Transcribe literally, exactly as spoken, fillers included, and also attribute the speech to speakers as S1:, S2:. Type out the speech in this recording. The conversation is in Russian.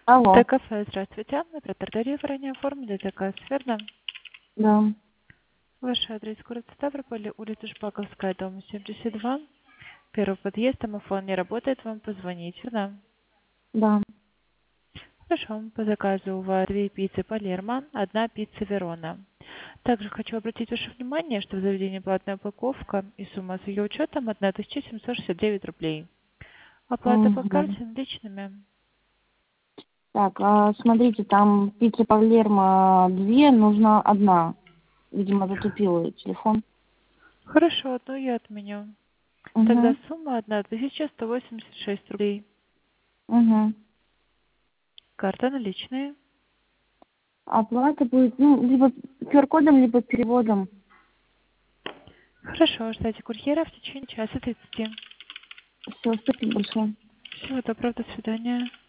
S1: Алло,
S2: Т-кафе, здравствуйте. Оператор Дарья, вы ранее оформили заказ, верно?
S1: да,
S2: Ваш адрес город Ставрополь, улица Шпаковская, дом семьдесят два. Первый подъезд, домофон не работает, вам позвонить, верно?
S1: да.
S2: Хорошо, по заказу у вас две пиццы Палермо, одна пицца Верона. Также хочу обратить ваше внимание, что в заведении платная упаковка и сумма с ее учетом тысяча семьсот шестьдесят девять рублей. Оплата по
S1: Мгм.
S2: карте наличными.
S1: Так, а, смотрите, там пицца Палермо две, нужна одна. Видимо, затупил телефон.
S2: Хорошо, одну я отменю. Тогда
S1: Угу,
S2: сумма тысяча сто восемьдесят шесть рублей.
S1: угу.
S2: Карта наличные.
S1: Оплата будет, ну, либо ку ар кодом, либо переводом.
S2: Хорошо, ждайте курьера в течение часа тридцати.
S1: Все, спасибо большое.
S2: Всего доброго, до свидания.